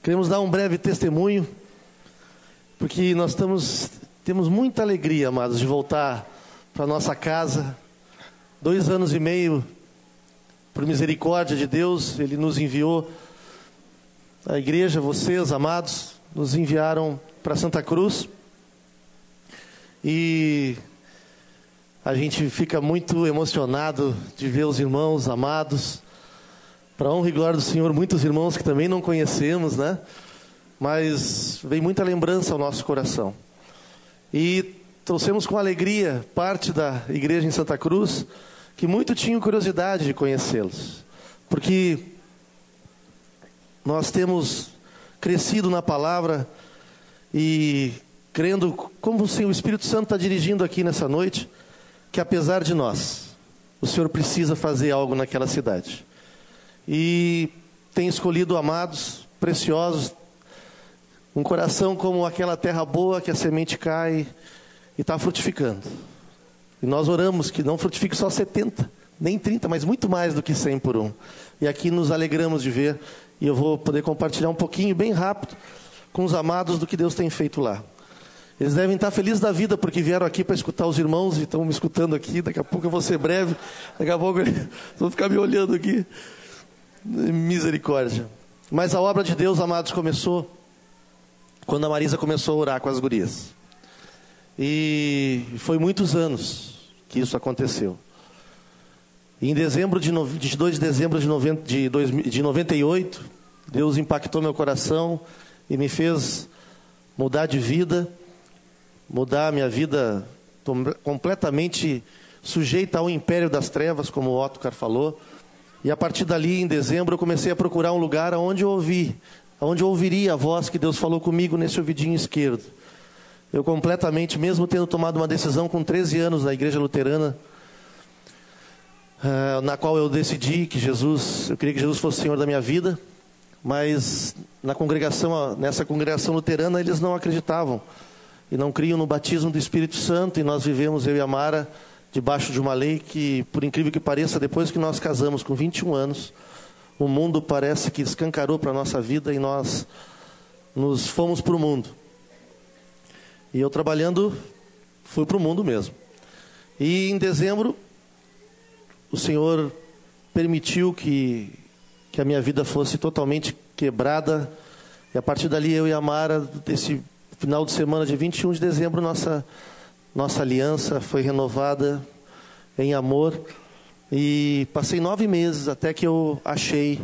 Queremos dar um breve testemunho, porque nós temos muita alegria, amados, de voltar para nossa casa. 2 anos e meio, por misericórdia de Deus, Ele nos enviou, a igreja, vocês, amados, nos enviaram para Santa Cruz. E a gente fica muito emocionado de ver os irmãos amados. Para a honra e glória do Senhor, muitos irmãos que também não conhecemos, né? Mas vem muita lembrança ao nosso coração. E trouxemos com alegria parte da igreja em Santa Cruz, que muito tinham curiosidade de conhecê-los. Porque nós temos crescido na palavra e crendo, como o Espírito Santo está dirigindo aqui nessa noite, que apesar de nós, o Senhor precisa fazer algo naquela cidade. E tem escolhido amados, preciosos, um coração como aquela terra boa que a semente cai e está frutificando. E nós oramos que não frutifique só 70, nem 30, mas muito mais do que 100 por um. E aqui nos alegramos de ver, e eu vou poder compartilhar um pouquinho, bem rápido, com os amados do que Deus tem feito lá. Eles devem estar felizes da vida, porque vieram aqui para escutar os irmãos e estão me escutando aqui. Daqui a pouco eu vou ser breve, daqui a pouco eles vão ficar me olhando aqui. Misericórdia. Mas a obra de Deus, amados, começou quando a Marisa começou a orar com as gurias. E foi muitos anos que isso aconteceu. E em dezembro 22 de dezembro de 98, Deus impactou meu coração e me fez mudar de vida, mudar a minha vida completamente sujeita ao império das trevas, como o Ottokar falou. E a partir dali, em dezembro, eu comecei a procurar um lugar onde eu ouviria a voz que Deus falou comigo nesse ouvidinho esquerdo. Eu completamente, mesmo tendo tomado uma decisão com 13 anos na igreja luterana, na qual eu decidi que eu queria que Jesus fosse o Senhor da minha vida, mas nessa congregação luterana, eles não acreditavam e não criam no batismo do Espírito Santo, e nós vivemos, eu e a Mara, debaixo de uma lei que, por incrível que pareça, depois que nós casamos com 21 anos, o mundo parece que escancarou para a nossa vida e nós nos fomos para o mundo. E eu trabalhando, fui para o mundo mesmo. E em dezembro, o Senhor permitiu que a minha vida fosse totalmente quebrada. E a partir dali, eu e a Mara, desse final de semana de 21 de dezembro, nossa aliança foi renovada em amor. E passei 9 meses até que eu achei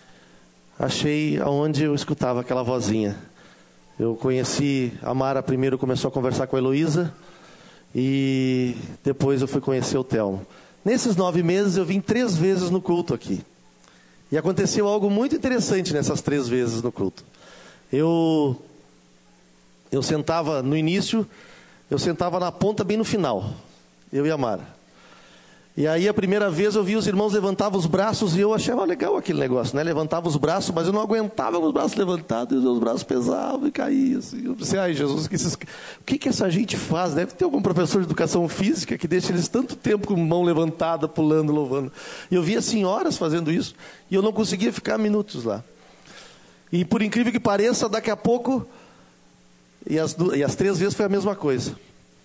aonde eu escutava aquela vozinha. Eu conheci a Mara primeiro, começou a conversar com a Heloísa, e depois eu fui conhecer o Telmo. Nesses 9 meses eu vim 3 vezes no culto aqui. E aconteceu algo muito interessante nessas 3 vezes no culto. Eu sentava no início, eu sentava na ponta bem no final, eu e a Mara. E aí a primeira vez eu vi os irmãos levantavam os braços e eu achava legal aquele negócio, né? Levantava os braços, mas eu não aguentava com os braços levantados, e os meus braços pesavam e caíam assim. Eu pensei, ai Jesus, o que essa gente faz? Deve ter algum professor de educação física que deixa eles tanto tempo com mão levantada, pulando, louvando. E eu via senhoras fazendo isso e eu não conseguia ficar minutos lá. E por incrível que pareça, daqui a pouco, e as 3 vezes foi a mesma coisa.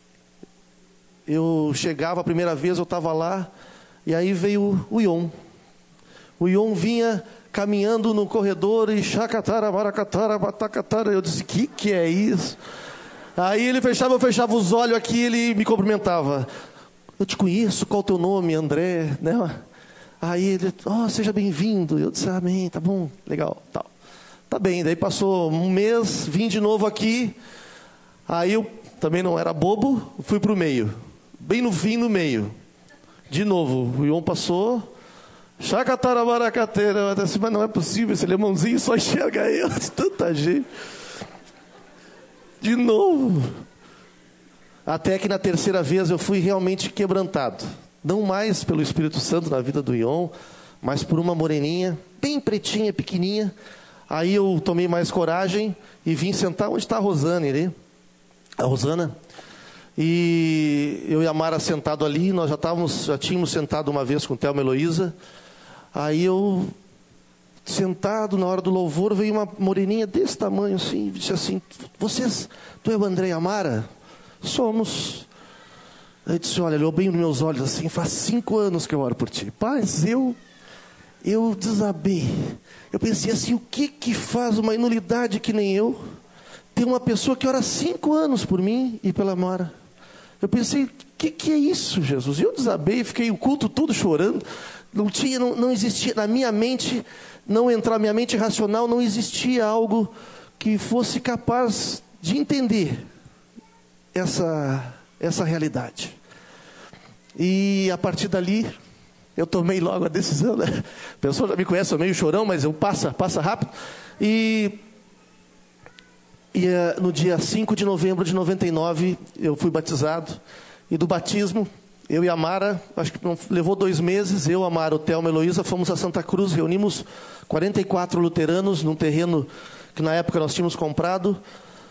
Eu chegava a primeira vez, eu estava lá, e aí veio o Ion. O Ion vinha caminhando no corredor e chacatara, maracatara, batacatara. Eu disse, que é isso? Aí ele eu fechava os olhos aqui, ele me cumprimentava. Eu te conheço, qual o teu nome? André, né? Aí ele, seja bem-vindo. Eu disse, amém, tá bom, legal, tal. Tá bem, daí passou 1 mês, vim de novo aqui. Aí eu também não era bobo, fui para o meio. Bem no fim, no meio. De novo, o Ion passou. Chacatarabaracatera. Eu disse, mas não é possível, esse alemãozinho só enxerga eu. Tanta gente. De novo. Até que na 3ª vez eu fui realmente quebrantado. Não mais pelo Espírito Santo na vida do Ion, mas por uma moreninha, bem pretinha, pequenininha. Aí eu tomei mais coragem e vim sentar onde está a Rosane ali. A Rosana. E eu e a Mara sentado ali, nós já tínhamos sentado uma vez com o Telmo e Heloísa. Aí eu sentado na hora do louvor, veio uma moreninha desse tamanho assim, e disse assim: tu é o André e a Mara? Somos. Aí disse: olha, olhou bem nos meus olhos assim: faz 5 anos que eu oro por ti. Paz, eu desabei. Eu pensei assim: o que faz uma inulidade que nem eu ter uma pessoa que ora 5 anos por mim e pela Mara? Eu pensei: o que é isso, Jesus? E eu desabei, fiquei o culto todo chorando. Não existia na minha mente, minha mente racional, não existia algo que fosse capaz de entender essa realidade. E a partir dali, eu tomei logo a decisão, né? A pessoa já me conhece, eu sou meio chorão, mas eu passa rápido. E no dia 5 de novembro de 99, eu fui batizado. E do batismo, eu e a Mara, acho que não levou 2 meses, eu, a Mara, o Thelma e a Heloísa, fomos a Santa Cruz, reunimos 44 luteranos num terreno que na época nós tínhamos comprado,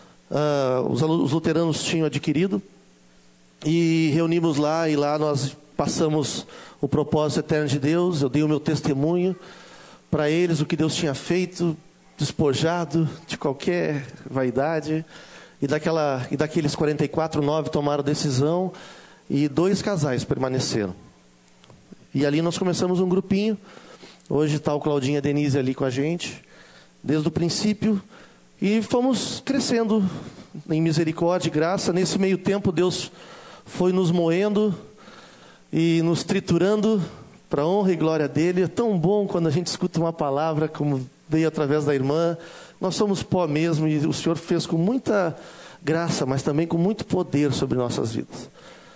os luteranos tinham adquirido, e reunimos lá, e lá nós passamos o propósito eterno de Deus. Eu dei o meu testemunho para eles, o que Deus tinha feito, despojado de qualquer vaidade, e daqueles 44, 9 tomaram decisão, e 2 casais permaneceram. E ali nós começamos um grupinho. Hoje está o Claudinho e a Denise ali com a gente, desde o princípio, e fomos crescendo em misericórdia e graça. Nesse meio tempo, Deus foi nos moendo e nos triturando para a honra e glória dele. É tão bom quando a gente escuta uma palavra como veio através da irmã. Nós somos pó mesmo, e o Senhor fez com muita graça, mas também com muito poder sobre nossas vidas.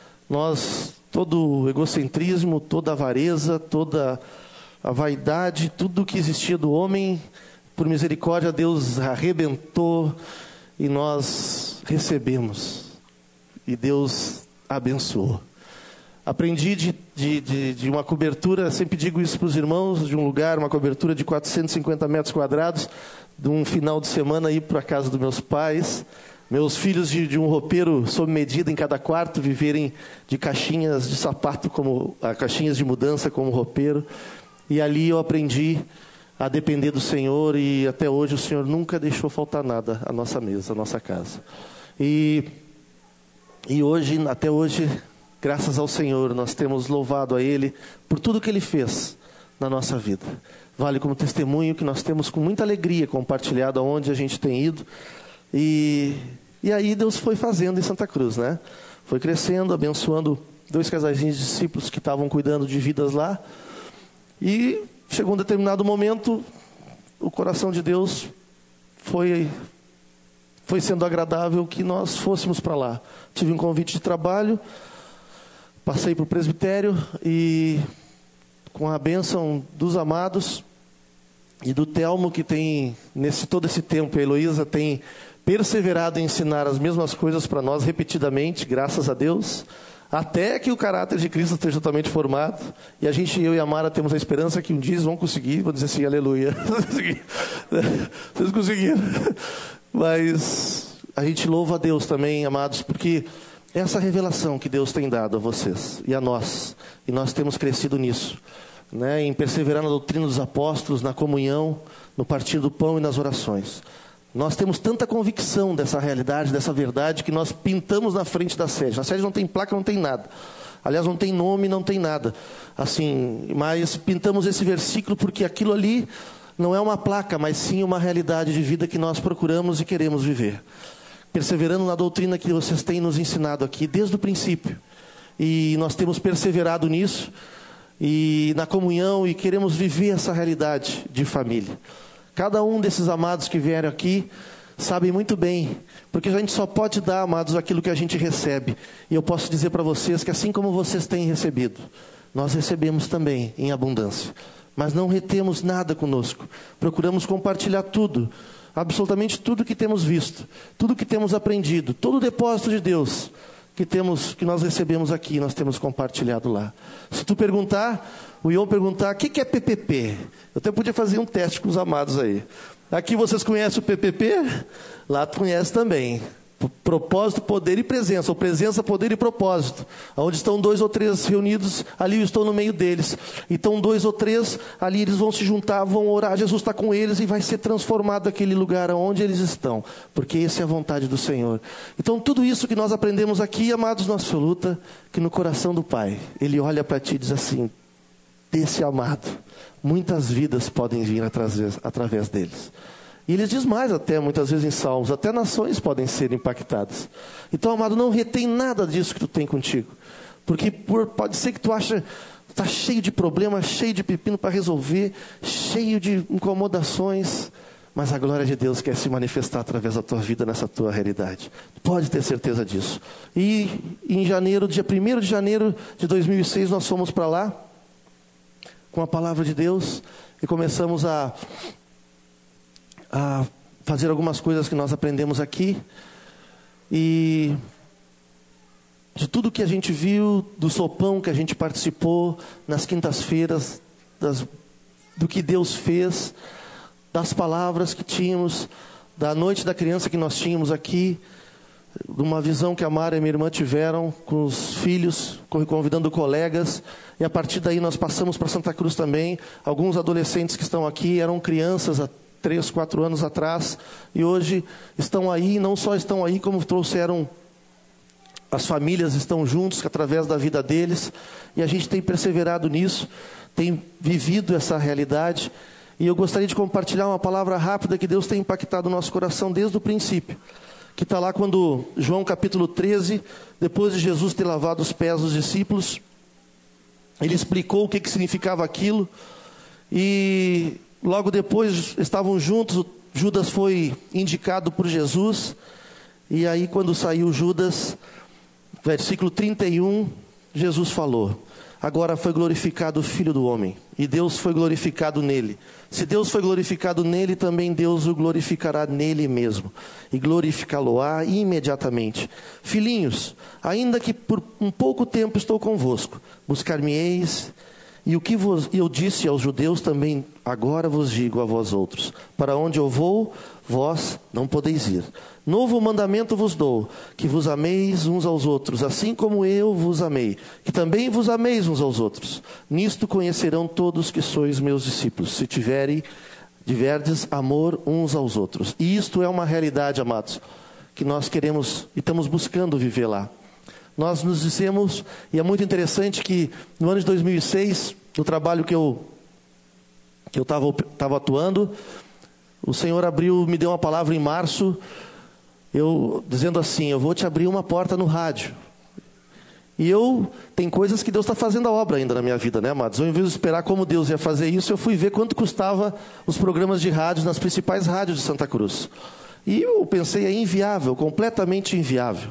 Todo o egocentrismo, toda a avareza, toda a vaidade, tudo que existia do homem, por misericórdia, Deus arrebentou e nós recebemos. E Deus abençoou. Aprendi de uma cobertura, sempre digo isso para os irmãos, de um lugar, uma cobertura de 450 metros quadrados, de um final de semana ir para a casa dos meus pais. Meus filhos de um roupeiro sob medida em cada quarto, viverem de caixinhas de sapato, caixinhas de mudança como roupeiro. E ali eu aprendi a depender do Senhor, e até hoje o Senhor nunca deixou faltar nada à nossa mesa, à nossa casa. E hoje, até hoje, graças ao Senhor, nós temos louvado a Ele por tudo que Ele fez na nossa vida. Vale como testemunho que nós temos com muita alegria compartilhado aonde a gente tem ido. E aí Deus foi fazendo em Santa Cruz, né? Foi crescendo, abençoando 2 casaizinhos de discípulos que estavam cuidando de vidas lá. E chegou um determinado momento, o coração de Deus foi sendo agradável que nós fôssemos para lá. Tive um convite de trabalho, passei para o presbitério, e com a bênção dos amados e do Telmo, que tem, todo esse tempo, a Heloísa tem perseverado em ensinar as mesmas coisas para nós repetidamente, graças a Deus, até que o caráter de Cristo esteja totalmente formado. E eu e a Mara temos a esperança que um dia eles vão conseguir. Vou dizer assim: aleluia, vocês conseguiram. Mas a gente louva a Deus também, amados, porque essa revelação que Deus tem dado a vocês e a nós, e nós temos crescido nisso, né, em perseverar na doutrina dos apóstolos, na comunhão, no partir do pão e nas orações. Nós temos tanta convicção dessa realidade, dessa verdade, que nós pintamos na frente da sede. Na sede não tem placa, não tem nada. Aliás, não tem nome, não tem nada. Assim, mas pintamos esse versículo porque aquilo ali não é uma placa, mas sim uma realidade de vida que nós procuramos e queremos viver. Perseverando na doutrina que vocês têm nos ensinado aqui desde o princípio. E nós temos perseverado nisso, e na comunhão, e queremos viver essa realidade de família. Cada um desses amados que vieram aqui sabem muito bem, porque a gente só pode dar, amados, aquilo que a gente recebe. E eu posso dizer para vocês que assim como vocês têm recebido, nós recebemos também em abundância. Mas não retemos nada conosco. Procuramos compartilhar tudo, absolutamente tudo que temos visto, tudo que temos aprendido, todo o depósito de Deus que nós recebemos aqui, nós temos compartilhado lá. Se tu perguntar, o Ion perguntar, o que é PPP? Eu até podia fazer um teste com os amados aí. Aqui vocês conhecem o PPP? Lá tu conhece também. Propósito, poder e presença, ou presença, poder e propósito. Onde estão 2 ou 3 reunidos, ali eu estou no meio deles. Então 2 ou 3, ali eles vão se juntar, vão orar, Jesus está com eles e vai ser transformado aquele lugar onde eles estão, porque essa é a vontade do Senhor. Então tudo isso que nós aprendemos aqui, amados, na absoluta, que no coração do Pai, Ele olha para ti e diz assim: desse amado, muitas vidas podem vir através deles. E ele diz mais até, muitas vezes em Salmos, até nações podem ser impactadas. Então, amado, não retém nada disso que tu tem contigo. Porque pode ser que tu acha, está cheio de problemas, cheio de pepino para resolver, cheio de incomodações, mas a glória de Deus quer se manifestar através da tua vida, nessa tua realidade. Pode ter certeza disso. E em janeiro, dia 1º de janeiro de 2006, nós fomos para lá, com a palavra de Deus, e começamos a fazer algumas coisas que nós aprendemos aqui, e de tudo que a gente viu, do sopão que a gente participou nas quintas-feiras, do que Deus fez, das palavras que tínhamos, da noite da criança que nós tínhamos aqui, de uma visão que a Mara e a minha irmã tiveram com os filhos, convidando colegas, e a partir daí nós passamos para Santa Cruz também. Alguns adolescentes que estão aqui eram crianças há 3, 4 anos atrás, e hoje estão aí, não só estão aí, como trouxeram, as famílias estão juntos, através da vida deles, e a gente tem perseverado nisso, tem vivido essa realidade, e eu gostaria de compartilhar uma palavra rápida que Deus tem impactado o nosso coração desde o princípio, que está lá quando, João capítulo 13, depois de Jesus ter lavado os pés dos discípulos, ele explicou o que significava aquilo, e logo depois estavam juntos, Judas foi indicado por Jesus, e aí quando saiu Judas, versículo 31, Jesus falou: agora foi glorificado o Filho do Homem, e Deus foi glorificado nele. Se Deus foi glorificado nele, também Deus o glorificará nele mesmo, e glorificá-lo-á imediatamente. Filhinhos, ainda que por um pouco tempo estou convosco, buscar-me-eis, e o que eu disse aos judeus também agora vos digo a vós outros: para onde eu vou, vós não podeis ir. Novo mandamento vos dou, que vos ameis uns aos outros, assim como eu vos amei, que também vos ameis uns aos outros. Nisto conhecerão todos que sois meus discípulos, se tiverdes amor uns aos outros. E isto é uma realidade, amados, que nós queremos e estamos buscando viver lá. Nós nos dissemos, e é muito interessante que no ano de 2006, no trabalho que eu estava atuando, o Senhor me deu uma palavra em março, dizendo assim: eu vou te abrir uma porta no rádio. E tem coisas que Deus está fazendo a obra ainda na minha vida, né, amados? Eu, em vez de esperar como Deus ia fazer isso, eu fui ver quanto custava os programas de rádio nas principais rádios de Santa Cruz. E eu pensei, é inviável, completamente inviável.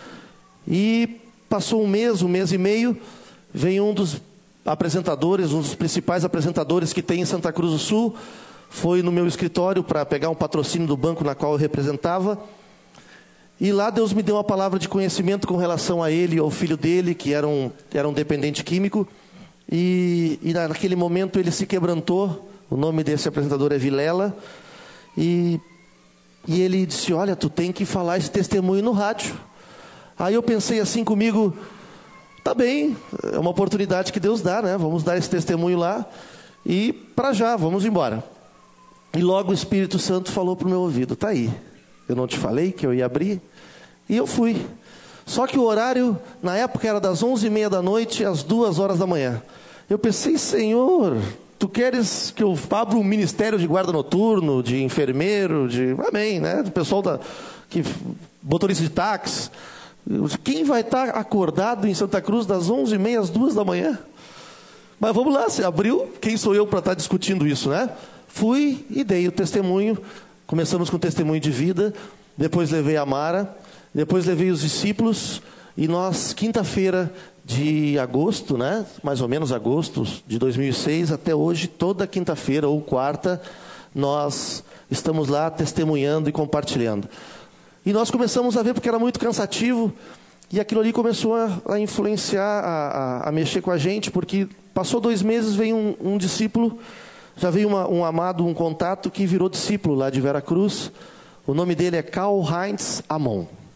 E passou um mês e meio, veio um dos apresentadores, um dos principais apresentadores que tem em Santa Cruz do Sul, foi no meu escritório para pegar um patrocínio do banco na qual eu representava, e lá Deus me deu uma palavra de conhecimento com relação a ele e ao filho dele, que era um dependente químico, e naquele momento ele se quebrantou. O nome desse apresentador é Vilela, e ele disse: olha, tu tem que falar esse testemunho no rádio. Aí eu pensei assim comigo: tá bem, é uma oportunidade que Deus dá, né? Vamos dar esse testemunho lá, e para já, vamos embora. E logo o Espírito Santo falou para o meu ouvido: tá aí, eu não te falei que eu ia abrir? E eu fui. Só que o horário, na época, era das 11h30 da noite às 2h da manhã. Eu pensei: Senhor, tu queres que eu abra um ministério de guarda noturno, de enfermeiro, amém, né? Do pessoal motorista de táxi. Quem vai estar acordado em Santa Cruz das 11h30 às 2h da manhã? Mas vamos lá, você abriu, quem sou eu para estar discutindo isso, né? Fui e dei o testemunho. Começamos com o testemunho de vida, depois levei a Mara, depois levei os discípulos, e nós, quinta-feira de agosto, né? Mais ou menos agosto de 2006, até hoje, toda quinta-feira ou quarta, nós estamos lá testemunhando e compartilhando. E nós começamos a ver, porque era muito cansativo, e aquilo ali começou a influenciar, a mexer com a gente, porque passou 2 meses, veio um discípulo, já veio um amado, um contato que virou discípulo lá de Veracruz. O nome dele é Karl-Heinz Amon.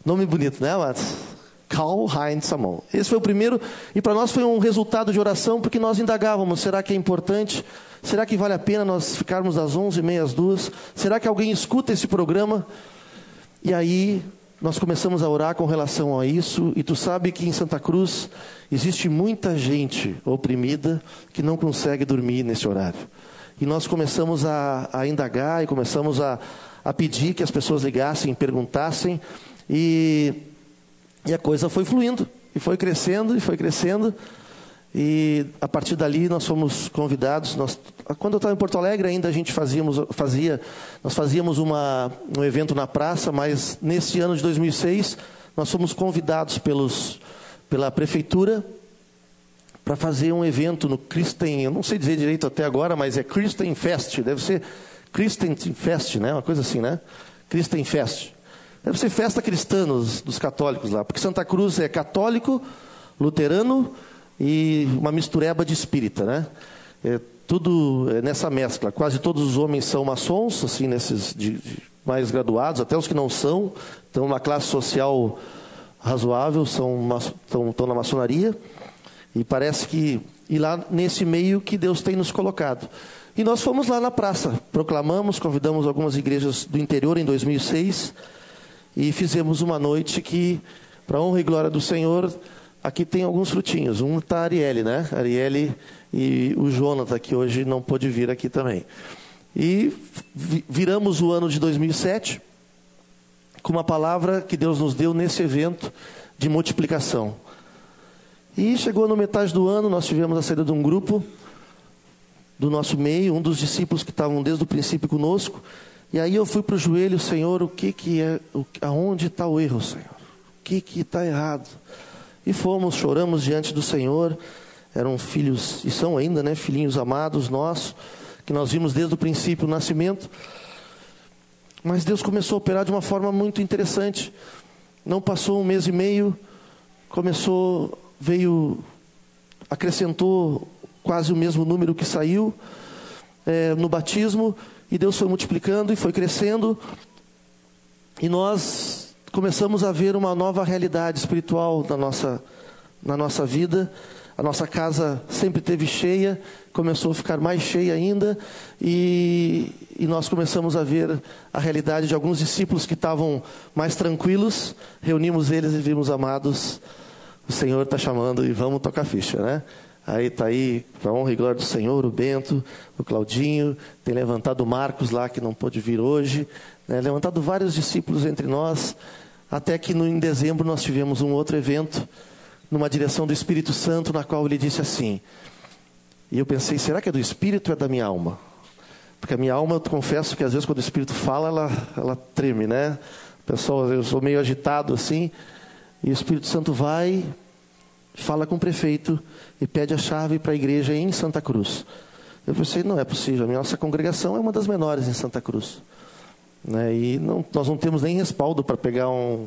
Nome bonito, né, amados? Karl-Heinz Salomon. Esse foi o primeiro, e para nós foi um resultado de oração, porque nós indagávamos, será que é importante? Será que vale a pena nós ficarmos das 11h30 às 2h? Será que alguém escuta esse programa? E aí nós começamos a orar com relação a isso, e tu sabe que em Santa Cruz existe muita gente oprimida que não consegue dormir nesse horário. E nós começamos a indagar e começamos a pedir que as pessoas ligassem, perguntassem, e a coisa foi fluindo, e foi crescendo, e a partir dali nós fomos convidados. Quando eu estava em Porto Alegre ainda a gente nós fazíamos um evento na praça, mas nesse ano de 2006 nós fomos convidados pela prefeitura para fazer um evento no Christen, eu não sei dizer direito até agora, mas é Christen Fest, deve ser Christen Fest, né? Uma coisa assim, né? Christen Fest. Deve ser festa cristã dos católicos lá, porque Santa Cruz é católico, luterano e uma mistureba de espírita, né? Tudo nessa mescla. Quase todos os homens são maçons, assim, nesses mais graduados, até os que não são, estão numa classe social razoável, estão na maçonaria. E parece que lá nesse meio que Deus tem nos colocado. E nós fomos lá na praça, proclamamos, convidamos algumas igrejas do interior em 2006 e fizemos uma noite que, para honra e glória do Senhor, aqui tem alguns frutinhos. Um está a Arielle, né? A Arielle e o Jonathan, que hoje não pôde vir aqui também. E viramos o ano de 2007 com uma palavra que Deus nos deu nesse evento de multiplicação. E chegou no metade do ano, nós tivemos a saída de um grupo do nosso meio, um dos discípulos que estavam desde o princípio conosco. E aí eu fui para o joelho, Senhor, aonde está o erro, Senhor? O que está errado? E choramos diante do Senhor. Eram filhos, e são ainda, né, filhinhos amados nossos, que nós vimos desde o princípio, o nascimento. Mas Deus começou a operar de uma forma muito interessante. Não passou 1 mês e meio, acrescentou quase o mesmo número que saiu no batismo, e Deus foi multiplicando e foi crescendo, e nós começamos a ver uma nova realidade espiritual na nossa vida. A nossa casa sempre esteve cheia, começou a ficar mais cheia ainda, e nós começamos a ver a realidade de alguns discípulos que estavam mais tranquilos. Reunimos eles e vimos, amados, o Senhor está chamando e vamos tocar ficha, né? Aí está aí, para a honra e glória do Senhor, o Bento, o Claudinho, tem levantado o Marcos lá, que não pôde vir hoje, né? Levantado vários discípulos entre nós, até que em dezembro nós tivemos um outro evento, numa direção do Espírito Santo, na qual ele disse assim, e eu pensei, será que é do Espírito ou é da minha alma? Porque a minha alma, eu confesso que às vezes quando o Espírito fala, ela treme, né? Pessoal, eu sou meio agitado assim, e o Espírito Santo fala com o prefeito e pede a chave para a igreja em Santa Cruz. Eu pensei, não é possível, a nossa congregação é uma das menores em Santa Cruz, né? E nós não temos nem respaldo para pegar um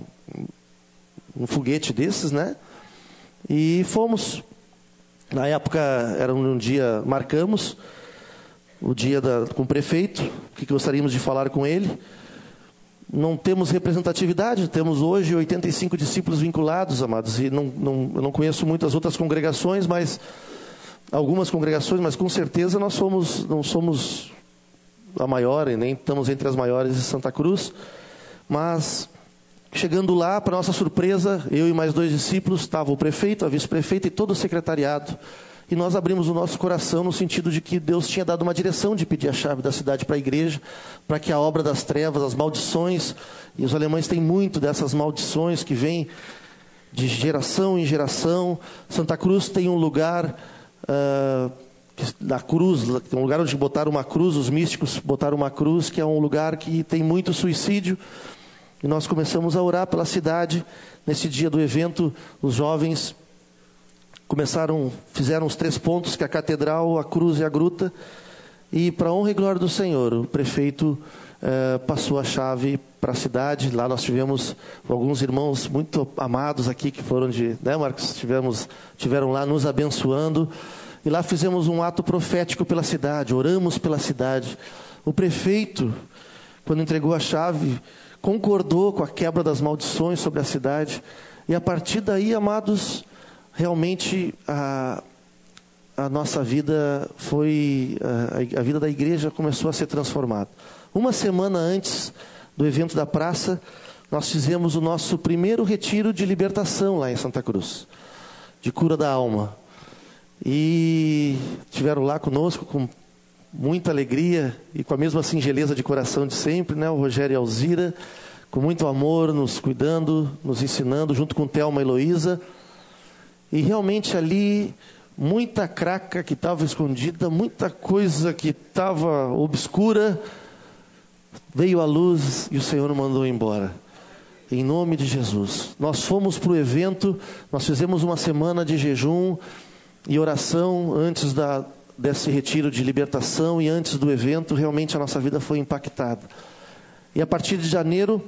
foguete desses, né? E fomos. Na época era um dia, marcamos o dia com o prefeito, que gostaríamos de falar com ele. Não temos representatividade, temos hoje 85 discípulos vinculados, amados, e eu não conheço muitas outras congregações, mas algumas congregações, mas com certeza nós não somos a maior, e nem estamos entre as maiores de Santa Cruz. Mas chegando lá, para nossa surpresa, eu e mais 2 discípulos, estava o prefeito, a vice-prefeita e todo o secretariado. E nós abrimos o nosso coração no sentido de que Deus tinha dado uma direção de pedir a chave da cidade para a igreja, para que a obra das trevas, as maldições, e os alemães têm muito dessas maldições que vêm de geração em geração. Santa Cruz tem um lugar da cruz, um lugar onde botaram uma cruz, os místicos botaram uma cruz, que é um lugar que tem muito suicídio. E nós começamos a orar pela cidade. Nesse dia do evento, os jovens fizeram os 3 pontos, que é a catedral, a cruz e a gruta. E para a honra e glória do Senhor, o prefeito passou a chave para a cidade. Lá nós tivemos alguns irmãos muito amados aqui, que foram né, Marcos? Tiveram lá nos abençoando. E lá fizemos um ato profético pela cidade, oramos pela cidade. O prefeito, quando entregou a chave, concordou com a quebra das maldições sobre a cidade. E a partir daí, amados, realmente a nossa vida foi... A vida da igreja começou a ser transformada. Uma semana antes do evento da praça, nós fizemos o nosso primeiro retiro de libertação lá em Santa Cruz, de cura da alma. E tiveram lá conosco com muita alegria e com a mesma singeleza de coração de sempre, né? O Rogério e a Alzira, com muito amor, nos cuidando, nos ensinando, junto com Thelma e Heloísa. E realmente ali, muita craca que estava escondida, muita coisa que estava obscura, veio à luz e o Senhor mandou embora. Em nome de Jesus. Nós fomos para o evento, nós fizemos uma semana de jejum e oração antes desse retiro de libertação, e antes do evento, realmente a nossa vida foi impactada. E a partir de janeiro,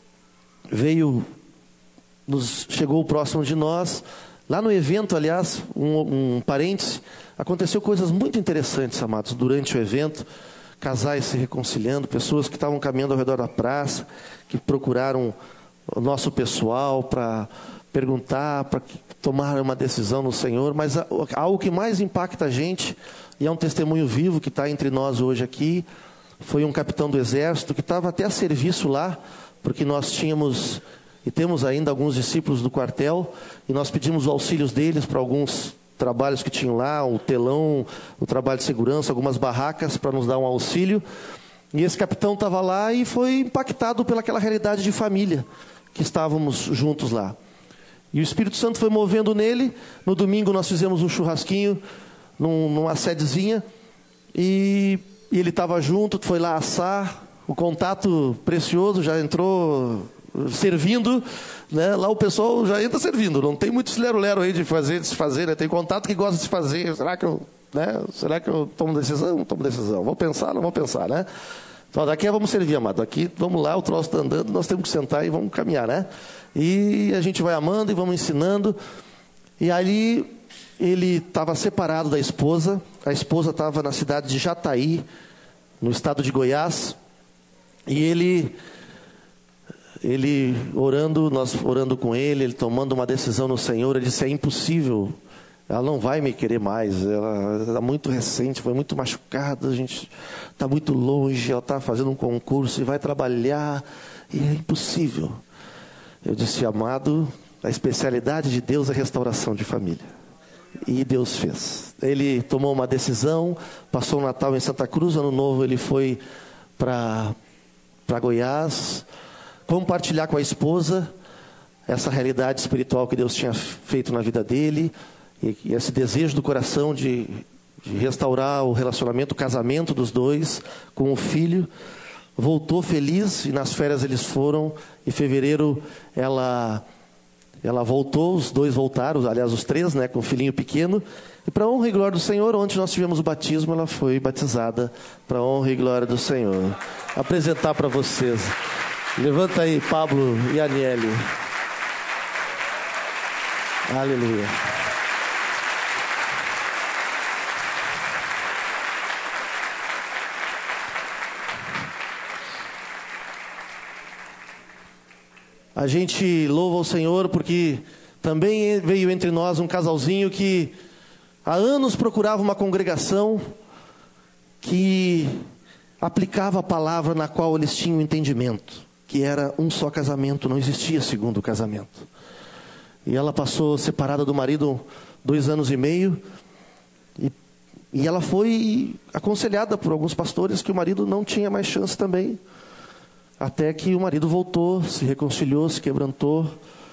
chegou o próximo de nós. Lá no evento, aliás, um parêntese, aconteceu coisas muito interessantes, amados, durante o evento. Casais se reconciliando, pessoas que estavam caminhando ao redor da praça, que procuraram o nosso pessoal para perguntar, para tomar uma decisão no Senhor. Mas algo que mais impacta a gente, e é um testemunho vivo que está entre nós hoje aqui, foi um capitão do exército que estava até a serviço lá, porque nós tínhamos e temos ainda alguns discípulos do quartel, e nós pedimos os auxílios deles para alguns trabalhos que tinham lá, o telão, o trabalho de segurança, algumas barracas para nos dar um auxílio. E esse capitão estava lá e foi impactado pelaquela realidade de família que estávamos juntos lá. E o Espírito Santo foi movendo nele. No domingo nós fizemos um churrasquinho numa sedezinha, e ele estava junto, foi lá assar. O contato precioso já entrou servindo, né? Lá o pessoal já entra servindo, não tem muito lero-lero aí de fazer, desfazer, né? Tem contato que gosta de fazer. Será que eu tomo decisão? Não tomo decisão. Vou pensar, não vou pensar, né? Então daqui vamos servir, amado. Aqui, vamos lá, o troço está andando, nós temos que sentar e vamos caminhar, né? E a gente vai amando e vamos ensinando. E ali ele estava separado da esposa. A esposa estava na cidade de Jataí, no estado de Goiás. E ele orando, nós orando com ele tomando uma decisão no Senhor. Ele disse: é impossível, ela não vai me querer mais, ela está muito recente, foi muito machucada, a gente está muito longe, ela está fazendo um concurso e vai trabalhar, e é impossível. Eu disse: amado, a especialidade de Deus é restauração de família. E Deus fez. Ele tomou uma decisão, passou o Natal em Santa Cruz, Ano Novo ele foi para Goiás, compartilhar com a esposa essa realidade espiritual que Deus tinha feito na vida dele, e esse desejo do coração de restaurar o relacionamento, o casamento dos dois com o filho. Voltou feliz, e nas férias eles foram. Em fevereiro ela voltou, os dois voltaram, aliás os três, né, com o filhinho pequeno. E para a honra e glória do Senhor, onde nós tivemos o batismo, ela foi batizada para a honra e glória do Senhor. Apresentar para vocês. Levanta aí, Pablo e Aniele. Aleluia. A gente louva o Senhor porque também veio entre nós um casalzinho que há anos procurava uma congregação que aplicava a palavra na qual eles tinham entendimento, que era um só casamento, não existia segundo casamento. E ela passou separada do marido 2 anos e meio, e ela foi aconselhada por alguns pastores que o marido não tinha mais chance também. Até que o marido voltou, se reconciliou, se quebrantou.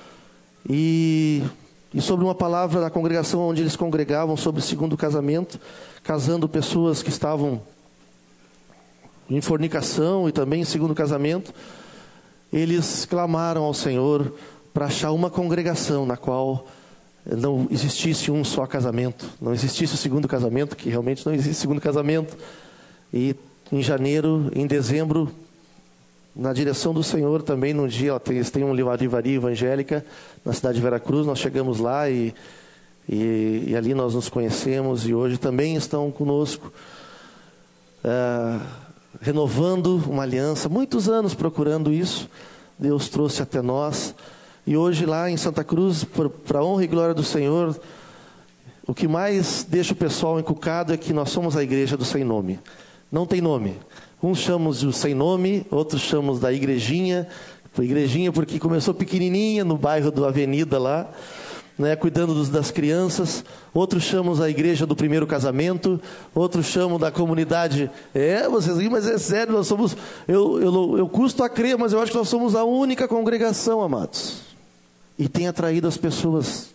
E sobre uma palavra da congregação onde eles congregavam sobre o segundo casamento, casando pessoas que estavam em fornicação e também em segundo casamento, eles clamaram ao Senhor para achar uma congregação na qual não existisse um só casamento, não existisse o segundo casamento, que realmente não existe segundo casamento. E em janeiro, em dezembro, na direção do Senhor também, num dia, eles têm uma livraria evangélica na cidade de Veracruz, nós chegamos lá e ali nós nos conhecemos, e hoje também estão conosco. renovando uma aliança, muitos anos procurando isso, Deus trouxe até nós, e hoje lá em Santa Cruz, para a honra e glória do Senhor, o que mais deixa o pessoal encucado é que nós somos a igreja do sem nome. Não tem nome. Uns chamam de sem nome, outros chamam da igrejinha. Igrejinha porque começou pequenininha no bairro do Avenida lá, né, cuidando das crianças. Outros chamam a igreja do primeiro casamento. Outros chamam da comunidade. Vocês riem, mas é sério, nós somos... Eu custo a crer, mas eu acho que nós somos a única congregação, amados. E tem atraído as pessoas,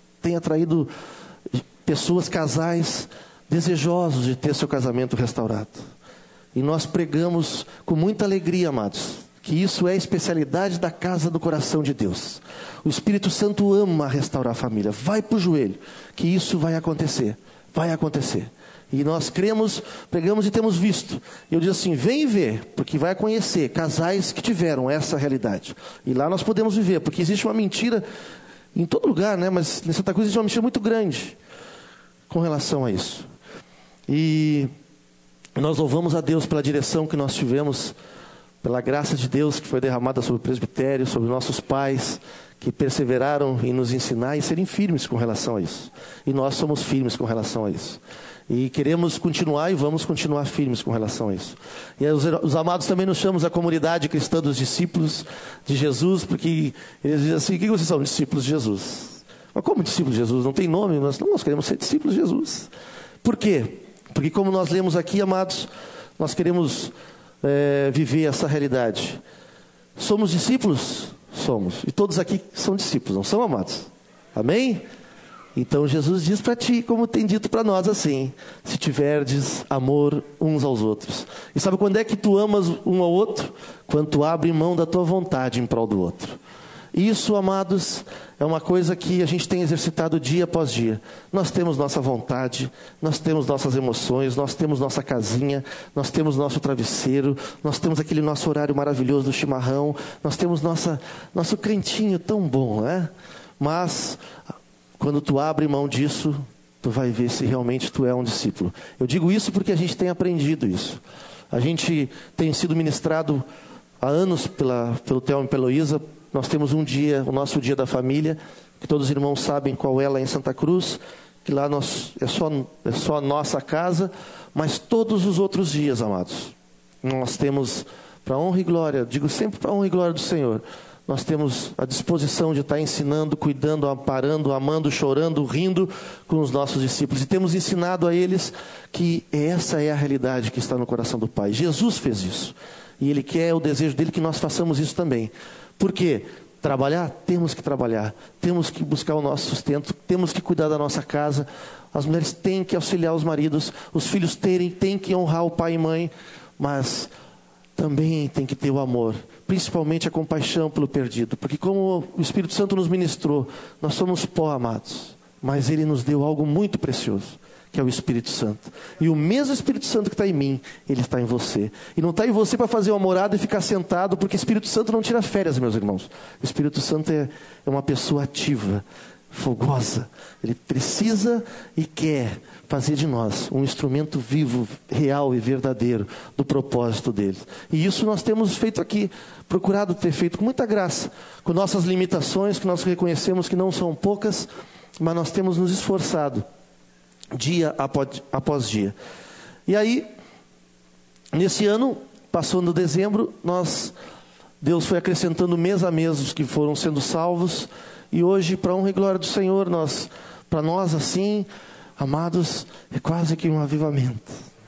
casais desejosos de ter seu casamento restaurado. E nós pregamos com muita alegria, amados, que isso é a especialidade da casa do coração de Deus. O Espírito Santo ama restaurar a família. Vai para o joelho, que isso vai acontecer. Vai acontecer. E nós cremos, pregamos e temos visto. Eu digo assim, vem ver, porque vai conhecer casais que tiveram essa realidade. E lá nós podemos viver, porque existe uma mentira em todo lugar, né? Mas em Santa Cruz existe uma mentira muito grande com relação a isso. E nós louvamos a Deus pela direção que nós tivemos, pela graça de Deus que foi derramada sobre o presbitério, sobre nossos pais, que perseveraram em nos ensinar e serem firmes com relação a isso. E nós somos firmes com relação a isso. E queremos continuar e vamos continuar firmes com relação a isso. E os amados também nos chamam a comunidade cristã dos discípulos de Jesus, porque eles dizem assim, o que vocês são? Discípulos de Jesus. Mas como discípulos de Jesus? Não tem nome, nós queremos ser discípulos de Jesus. Por quê? Porque como nós lemos aqui, amados, nós queremos viver essa realidade. Somos discípulos? Somos. E todos aqui são discípulos, não são, amados? Amém? Então Jesus diz para ti, como tem dito para nós assim, se tiverdes amor uns aos outros. E sabe quando é que tu amas um ao outro? Quando tu abre mão da tua vontade em prol do outro. Isso, amados, é uma coisa que a gente tem exercitado dia após dia. Nós temos nossa vontade, nós temos nossas emoções, nós temos nossa casinha, nós temos nosso travesseiro, nós temos aquele nosso horário maravilhoso do chimarrão, nós temos nosso cantinho tão bom, né? Mas quando tu abre mão disso, tu vai ver se realmente tu é um discípulo. Eu digo isso porque a gente tem aprendido isso. A gente tem sido ministrado há anos pelo Theo e pela Heloísa. Nós temos um dia, o nosso dia da família, que todos os irmãos sabem qual é lá em Santa Cruz, que lá é só a nossa casa, mas todos os outros dias, amados, nós temos, para honra e glória, digo sempre para honra e glória do Senhor, nós temos a disposição de estar ensinando, cuidando, amparando, amando, chorando, rindo com os nossos discípulos. E temos ensinado a eles que essa é a realidade que está no coração do Pai. Jesus fez isso. E Ele quer, o desejo dele, que nós façamos isso também. Por quê? Trabalhar? Temos que trabalhar. Temos que buscar o nosso sustento. Temos que cuidar da nossa casa. As mulheres têm que auxiliar os maridos. Os filhos têm que honrar o pai e mãe. Mas também tem que ter o amor. Principalmente a compaixão pelo perdido. Porque como o Espírito Santo nos ministrou, nós somos pó, amados. Mas Ele nos deu algo muito precioso, que é o Espírito Santo. E o mesmo Espírito Santo que está em mim, Ele está em você. E não está em você para fazer uma morada e ficar sentado, porque o Espírito Santo não tira férias, meus irmãos. O Espírito Santo é uma pessoa ativa, fogosa. Ele precisa e quer fazer de nós um instrumento vivo, real e verdadeiro do propósito dele. E isso nós temos feito aqui, procurado ter feito com muita graça, com nossas limitações, que nós reconhecemos que não são poucas, mas nós temos nos esforçado dia após dia. E aí, nesse ano, passando dezembro, Deus foi acrescentando mês a mês os que foram sendo salvos. E hoje, para honra e glória do Senhor, para nós assim, amados, é quase que um avivamento.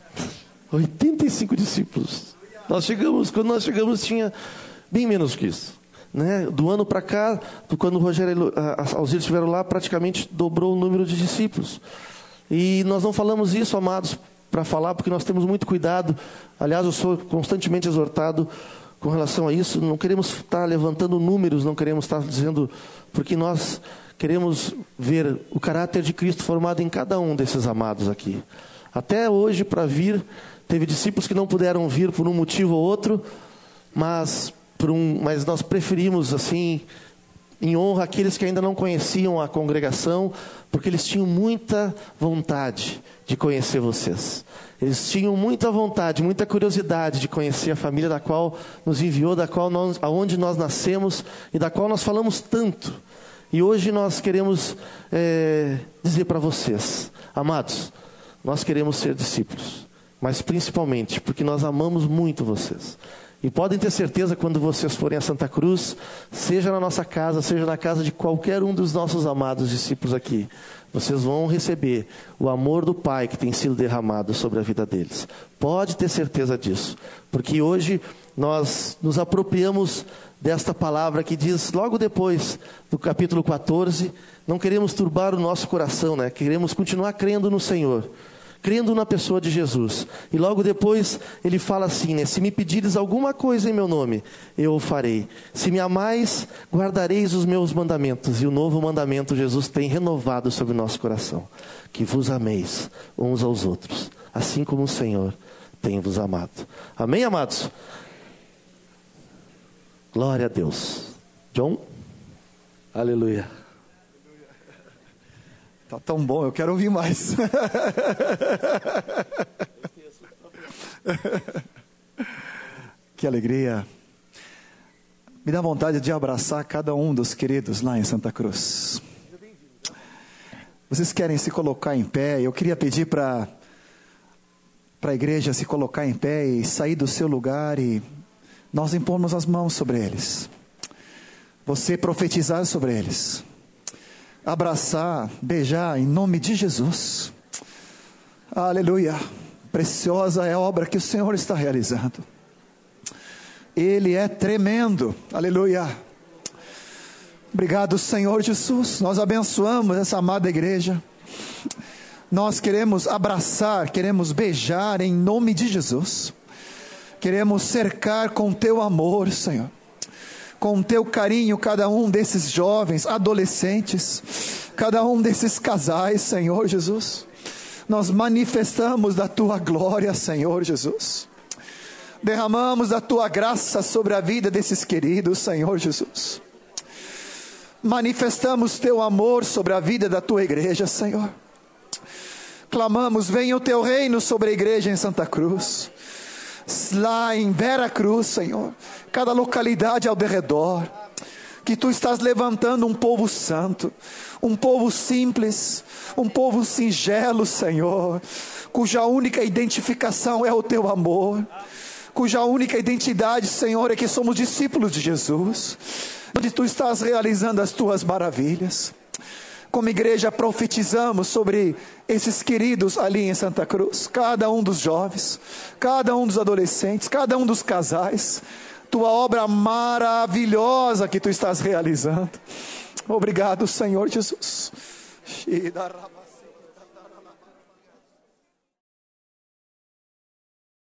85 discípulos. Quando nós chegamos, tinha bem menos que isso. Né? Do ano para cá, quando o Rogério e a Alzira estiveram lá, praticamente dobrou o número de discípulos. E nós não falamos isso, amados, para falar, porque nós temos muito cuidado. Aliás, eu sou constantemente exortado com relação a isso. Não queremos estar levantando números, não queremos estar dizendo, porque nós queremos ver o caráter de Cristo formado em cada um desses amados aqui. Até hoje, para vir, teve discípulos que não puderam vir por um motivo ou outro, mas nós preferimos assim em honra àqueles que ainda não conheciam a congregação, porque eles tinham muita vontade de conhecer vocês. Eles tinham muita vontade, muita curiosidade de conhecer a família da qual nos enviou, aonde nós nascemos e da qual nós falamos tanto. E hoje nós queremos dizer para vocês, amados, nós queremos ser discípulos, mas principalmente porque nós amamos muito vocês. E podem ter certeza, quando vocês forem a Santa Cruz, seja na nossa casa, seja na casa de qualquer um dos nossos amados discípulos aqui, vocês vão receber o amor do Pai que tem sido derramado sobre a vida deles. Pode ter certeza disso, porque hoje nós nos apropriamos desta palavra que diz, logo depois do capítulo 14, não queremos turbar o nosso coração, né? Queremos continuar crendo no Senhor, crendo na pessoa de Jesus. E logo depois ele fala assim, né? Se me pedires alguma coisa em meu nome, eu o farei. Se me amais, guardareis os meus mandamentos. E o novo mandamento Jesus tem renovado sobre o nosso coração: que vos ameis uns aos outros, assim como o Senhor tem vos amado. Amém, amados? Glória a Deus. John? Aleluia. Tá tão bom, eu quero ouvir mais. Que alegria. Me dá vontade de abraçar cada um dos queridos lá em Santa Cruz. Vocês querem se colocar em pé? Eu queria pedir para a igreja se colocar em pé e sair do seu lugar e nós impormos as mãos sobre eles. Você profetizar sobre eles. Abraçar, beijar em nome de Jesus. Aleluia. Preciosa é a obra que o Senhor está realizando. Ele é tremendo. Aleluia. Obrigado, Senhor Jesus. Nós abençoamos essa amada igreja. Nós queremos abraçar, queremos beijar em nome de Jesus. Queremos cercar com teu amor, Senhor, com teu carinho, cada um desses jovens, adolescentes, cada um desses casais, Senhor Jesus. Nós manifestamos da tua glória, Senhor Jesus. Derramamos a tua graça sobre a vida desses queridos, Senhor Jesus. Manifestamos teu amor sobre a vida da tua igreja, Senhor. Clamamos, venha o teu reino sobre a igreja em Santa Cruz. Lá em Vera Cruz, Senhor, cada localidade ao derredor, que tu estás levantando um povo santo, um povo simples, um povo singelo, Senhor, cuja única identificação é o teu amor, cuja única identidade, Senhor, é que somos discípulos de Jesus, onde tu estás realizando as tuas maravilhas. Como igreja profetizamos sobre esses queridos ali em Santa Cruz, cada um dos jovens, cada um dos adolescentes, cada um dos casais, tua obra maravilhosa que tu estás realizando. Obrigado, Senhor Jesus.